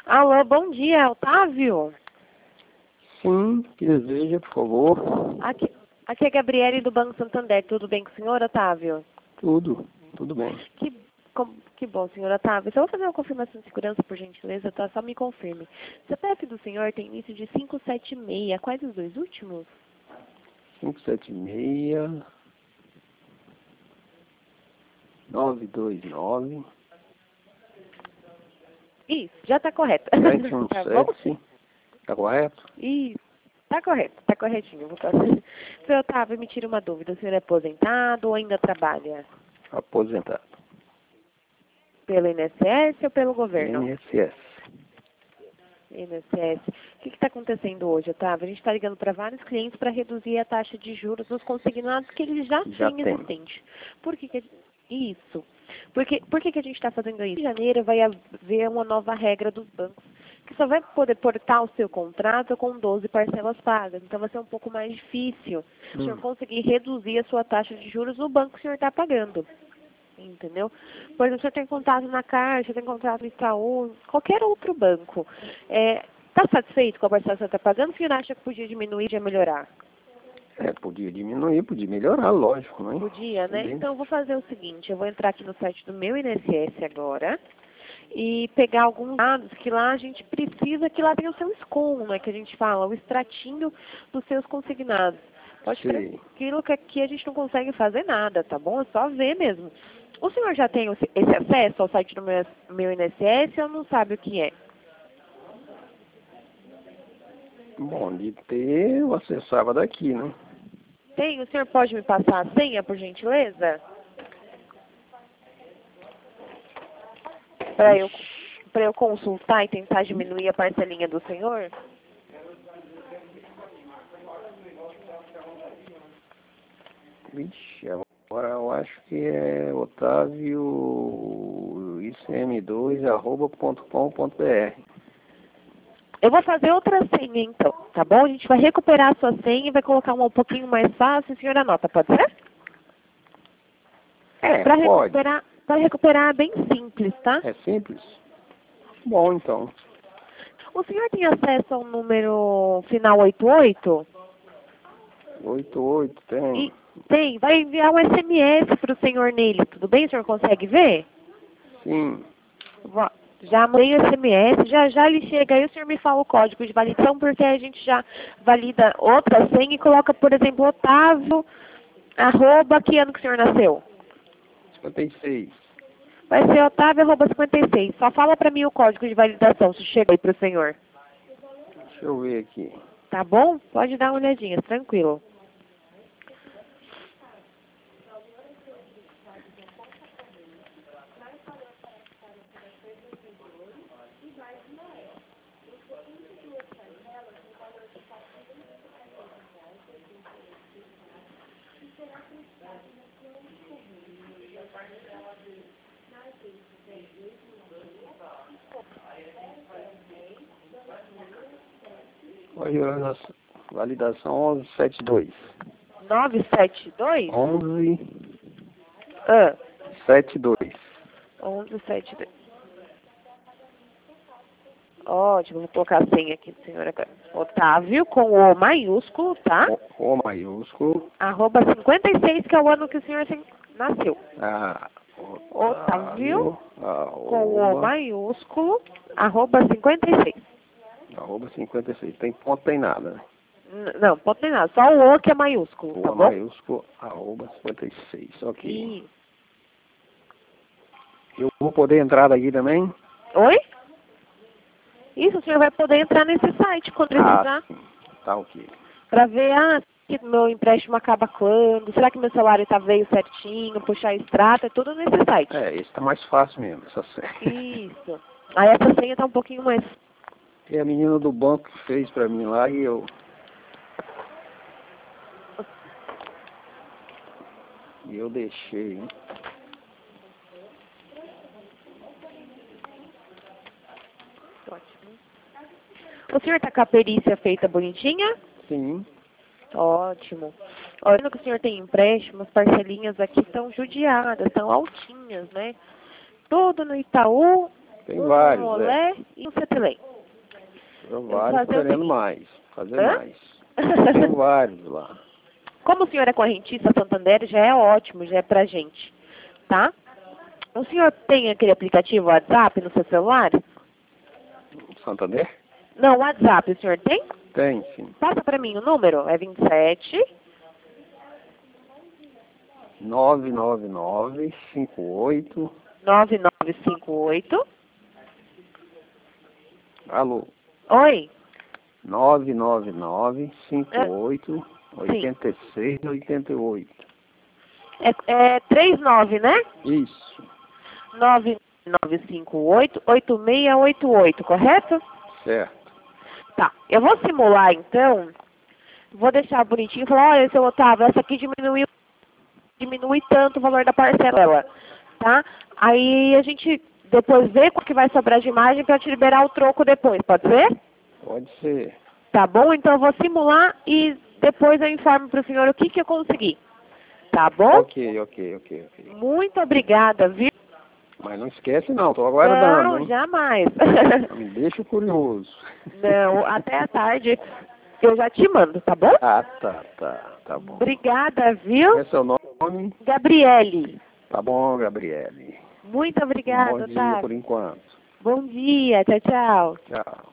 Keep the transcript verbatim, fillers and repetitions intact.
Alô, bom dia, Otávio? Sim, que deseja, por favor. Aqui, aqui é Gabriele do Banco Santander. Tudo bem com o senhor, Otávio? Tudo, tudo bem. Que, com, que bom, senhor Otávio. Só vou fazer uma confirmação de segurança, por gentileza, tá? Só me confirme. O C P F do senhor tem início de quinhentos e setenta e seis. Quais os dois últimos? cinco sete seis, nove dois nove, Isso, já está correto. sete um Tá bom? sete, tá correto? Isso, tá correto, tá corretinho. Vou passar. Senhor Otávio, me tira uma dúvida. O senhor é aposentado ou ainda trabalha? Aposentado. Pelo I N S S ou pelo governo? I N S S. I N S S. O que está acontecendo hoje, Otávio? A gente está ligando para vários clientes para reduzir a taxa de juros dos consignados que eles já, Já têm tem. existente. Por que, que a- isso? Porque, por que, que a gente está fazendo isso? Em janeiro vai haver uma nova regra dos bancos, que só vai poder portar o seu contrato com doze parcelas pagas. Então vai ser um pouco mais difícil o senhor Hum. conseguir reduzir a sua taxa de juros no banco que o senhor está pagando. Entendeu? Por exemplo, você tem contato na Caixa, tem contato no Itaú, qualquer outro banco. Está satisfeito com a parcela que você está pagando? O senhor acha que podia diminuir, podia melhorar? É, podia diminuir, podia melhorar, lógico, né? Podia, né? Podia. Então eu vou fazer o seguinte, eu vou entrar aqui no site do meu I N S S agora e pegar alguns dados que lá a gente precisa, que lá tem o seu SCOM, né? Que a gente fala, o extratinho dos seus consignados. Pode ser Sim. aquilo que aqui a gente não consegue fazer nada, tá bom? É só ver mesmo. O senhor já tem esse esse acesso ao site do meu, meu I N S S ou não sabe o que é? Bom, de ter, eu acessava daqui, né? Tem? O senhor pode me passar a senha, por gentileza? Para eu, para eu consultar e tentar diminuir a parcelinha do senhor? Vixe, agora eu acho que é Otávio I C M dois arroba ponto com ponto br. Eu vou fazer outra senha, então, tá bom? A gente vai recuperar a sua senha e vai colocar uma um pouquinho mais fácil. O senhor anota, pode ser? É, Para pode. recuperar, para recuperar é bem simples, tá? É simples? Bom, então. O senhor tem acesso ao número final oitenta e oito? oito oito tem. E tem, vai enviar um S M S para o senhor nele, tudo bem? O senhor consegue ver? Sim. Va- Já mandei o S M S, já já ele chega aí, o senhor me fala o código de validação, porque a gente já valida outra senha e coloca, por exemplo, Otávio, arroba, que ano que o senhor nasceu? cinquenta e seis. Vai ser Otávio, arroba cinquenta e seis. Só fala para mim o código de validação, se chega aí para o senhor. Deixa eu ver aqui. Tá bom? Pode dar uma olhadinha, tranquilo. Olha, a validação onze setenta e dois. nove sete dois? onze Ah, setenta e dois. onze sete dois. Ótimo, vou colocar a senha aqui do senhor agora. Otávio, com o maiúsculo, tá? O, o maiúsculo. Arroba cinquenta e seis, que é o ano que o senhor se- nasceu. Ah, Otávio, com o arroba, maiúsculo, arroba cinquenta e seis. arroba cinquenta e seis. Tem ponto, tem nada, né? N- Não, pode ter nada, só o O que é maiúsculo, O tá bom? maiúsculo, arroba cinquenta e seis. Ok. E... Eu vou poder entrar daqui também? Oi? Isso, o senhor vai poder entrar nesse site quando precisar, Ah, sim. Tá ok. para ver, ah, que meu empréstimo acaba quando, será que meu salário tá veio certinho, puxar extrato, é tudo nesse site. É, esse tá mais fácil mesmo, essa série. Isso. Aí essa senha tá um pouquinho mais... E a menina do banco que fez pra mim lá e eu... E eu deixei, hein? Ótimo. O senhor tá com a perícia feita bonitinha? Sim. Ótimo. Olha que o senhor tem empréstimo, as parcelinhas aqui estão judiadas, estão altinhas, né? Tudo no Itaú, Tem um vários, Olé é. e um Cetilém. Tem vários fazer o querendo seguinte. mais. Fazer Hã? mais. Tem vários lá. Como o senhor é correntista Santander, já é ótimo, já é pra gente, tá? O senhor tem aquele aplicativo WhatsApp no seu celular? Santander? Não, WhatsApp, o senhor tem? Tem, sim. Passa pra mim o número, é vinte e sete... nove nove nove, cinco oito. nove nove cinco oito. Alô? Oi? nove nove nove, cinco É, oito, oito seis, oito oito. É, é trinta e nove, né? Isso. nove nove cinco oito, oito seis oito oito, correto? Certo. Tá, eu vou simular então, vou deixar bonitinho e falar, olha, seu Otávio, essa aqui diminuiu, diminui tanto o valor da parcela, tá? Aí a gente depois vê qual que vai sobrar de imagem para te liberar o troco depois, pode ser? Pode ser. Tá bom? Então eu vou simular e depois eu informo para o senhor o que que eu consegui. Tá bom? Ok, ok, ok, ok. Muito obrigada, viu? Mas não esquece não, tô aguardando, Não, hein? jamais. Não me deixa curioso. Não, até a tarde eu já te mando, tá bom? Ah, tá, tá, tá bom. Obrigada, viu? Qual é seu nome? Gabriele. Tá bom, Gabriele. Muito Um bom obrigada, dia por Otávio. enquanto. Bom dia, tchau, tchau. Tchau.